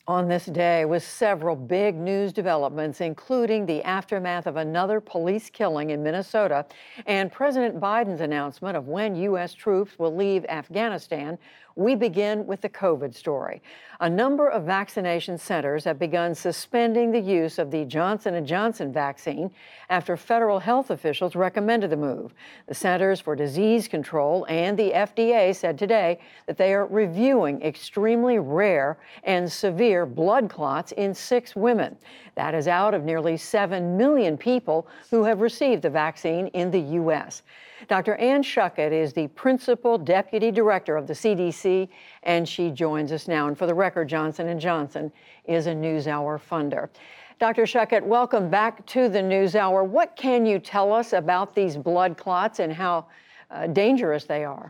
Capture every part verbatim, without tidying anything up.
On this day, with several big news developments, including the aftermath of another police killing in Minnesota and President Biden's announcement of when U S troops will leave Afghanistan, we begin with the COVID story. A number of vaccination centers have begun suspending the use of the Johnson and Johnson vaccine after federal health officials recommended the move. The Centers for Disease Control and the F D A said today that they are reviewing extremely rare and severe blood clots in six women. That is out of nearly seven million people who have received the vaccine in the U S. Doctor Anne Schuchat is the Principal Deputy Director of the C D C, and she joins us now. And for the record, Johnson and Johnson is a NewsHour funder. Doctor Schuchat, welcome back to the NewsHour. What can you tell us about these blood clots and how uh, dangerous they are?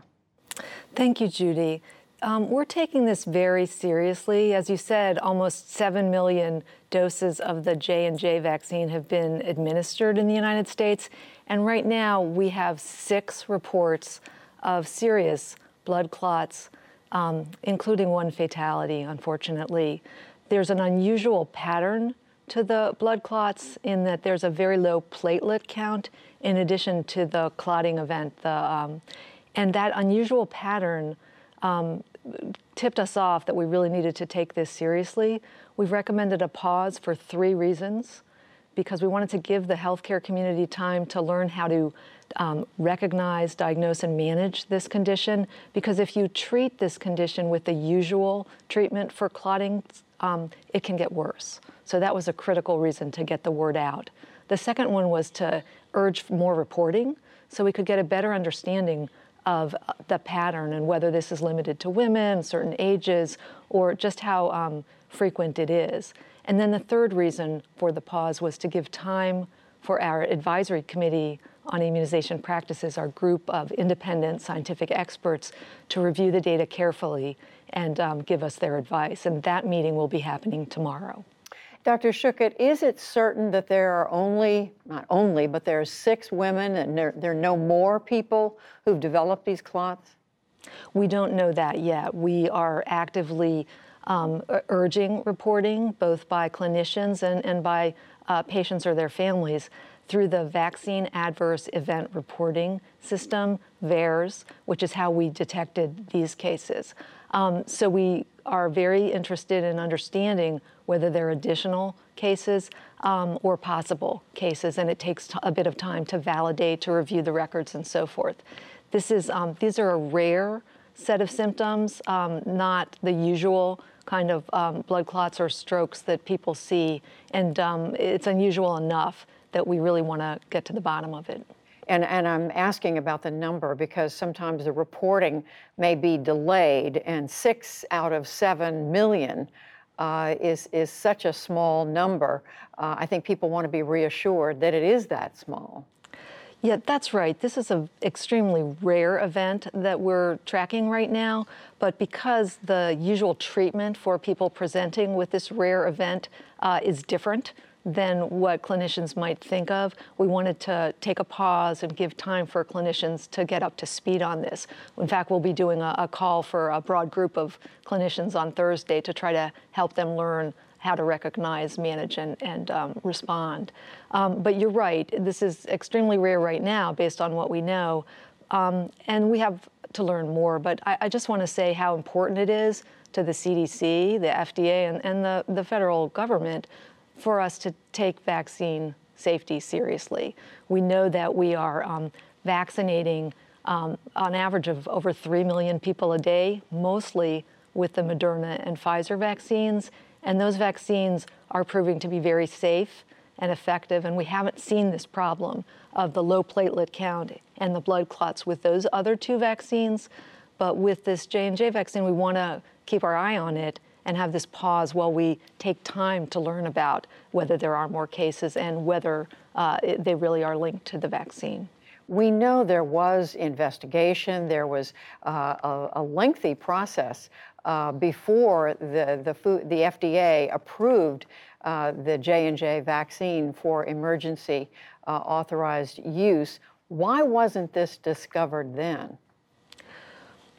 Thank you, Judy. Um, we're taking this very seriously. As you said, almost seven million doses of the J and J vaccine have been administered in the United States. And right now, we have six reports of serious blood clots, um, including one fatality, unfortunately. There's an unusual pattern to the blood clots in that there's a very low platelet count in addition to the clotting event. The, um, and that unusual pattern Um, tipped us off that we really needed to take this seriously. We've recommended a pause for three reasons, because we wanted to give the healthcare community time to learn how to um, recognize, diagnose, and manage this condition. Because if you treat this condition with the usual treatment for clotting, um, it can get worse. So that was a critical reason to get the word out. The second one was to urge more reporting so we could get a better understanding of the pattern and whether this is limited to women, certain ages, or just how um, frequent it is. And then the third reason for the pause was to give time for our advisory committee on immunization practices, our group of independent scientific experts, to review the data carefully and um, give us their advice. And that meeting will be happening tomorrow. Doctor Schuchat, is it certain that there are only, not only, but there are six women and there, there are no more people who've developed these clots? We don't know that yet. We are actively um, urging reporting, both by clinicians and, and by uh, patients or their families, through the Vaccine Adverse Event Reporting System, VAERS, which is how we detected these cases. Um, so we are very interested in understanding whether there are additional cases um, or possible cases, and it takes t- a bit of time to validate, to review the records, and so forth. This is um, these are a rare set of symptoms, um, not the usual kind of um, blood clots or strokes that people see, and um, it's unusual enough that we really want to get to the bottom of it. And, and I'm asking about the number because sometimes the reporting may be delayed, and six out of seven million uh, is, is such a small number. Uh, I think people want to be reassured that it is that small. Yeah, that's right. This is an extremely rare event that we're tracking right now, but because the usual treatment for people presenting with this rare event uh, is different than what clinicians might think of, we wanted to take a pause and give time for clinicians to get up to speed on this. In fact, we'll be doing a, a call for a broad group of clinicians on Thursday to try to help them learn how to recognize, manage, and, and um, respond. Um, but you're right, this is extremely rare right now based on what we know, um, and we have to learn more. But I, I just want to say how important it is to the C D C, the F D A, and, and the, the federal government for us to take vaccine safety seriously. We know that we are um, vaccinating um, on average of over three million people a day, mostly with the Moderna and Pfizer vaccines. And those vaccines are proving to be very safe and effective. And we haven't seen this problem of the low platelet count and the blood clots with those other two vaccines. But with this J and J vaccine, we want to keep our eye on it and have this pause while we take time to learn about whether there are more cases and whether uh, it, they really are linked to the vaccine. We know there was investigation, there was uh, a, a lengthy process uh, before the, the, food, the F D A approved uh, the J and J vaccine for emergency uh, authorized use. Why wasn't this discovered then?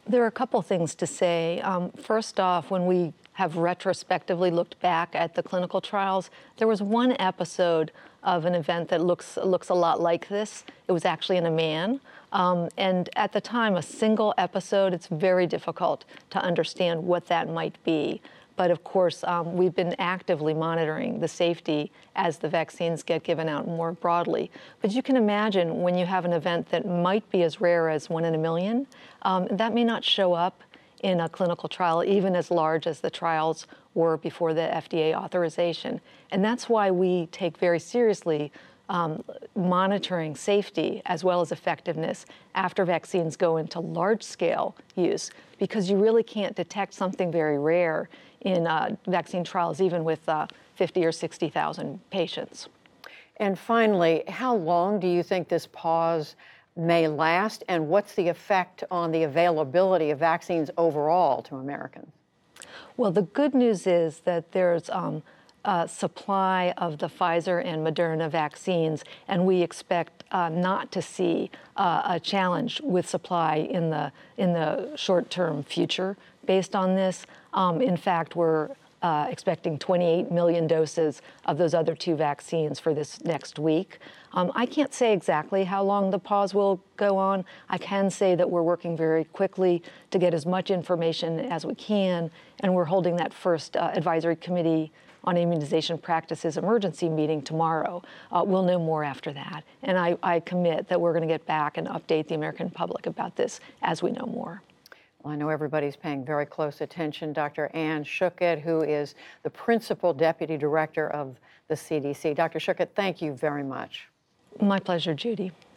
There are a couple things to say. Um, first off, when we have retrospectively looked back at the clinical trials, there was one episode of an event that looks looks a lot like this. It was actually in a man. Um, and at the time, a single episode, it's very difficult to understand what that might be. But of course, um, we've been actively monitoring the safety as the vaccines get given out more broadly. But you can imagine when you have an event that might be as rare as one in a million, um, that may not show up in a clinical trial, even as large as the trials were before the F D A authorization. And that's why we take very seriously um, monitoring safety as well as effectiveness after vaccines go into large-scale use, because you really can't detect something very rare in uh, vaccine trials, even with uh, fifty or sixty thousand patients. And finally, how long do you think this pause may last, and what's the effect on the availability of vaccines overall to Americans? Well, the good news is that there's um, a supply of the Pfizer and Moderna vaccines, and we expect uh, not to see uh, a challenge with supply in the in the short-term future based on this. Um, in fact, we're uh, expecting twenty-eight million doses of those other two vaccines for this next week. Um, I can't say exactly how long the pause will go on. I can say that we're working very quickly to get as much information as we can, and we're holding that first uh, advisory committee on immunization practices emergency meeting tomorrow. Uh, we'll know more after that. And I, I commit that we're going to get back and update the American public about this as we know more. Well, I know everybody's paying very close attention. Doctor Anne Schuchat, who is the Principal Deputy Director of the C D C. Doctor Schuchat, thank you very much. My pleasure, Judy.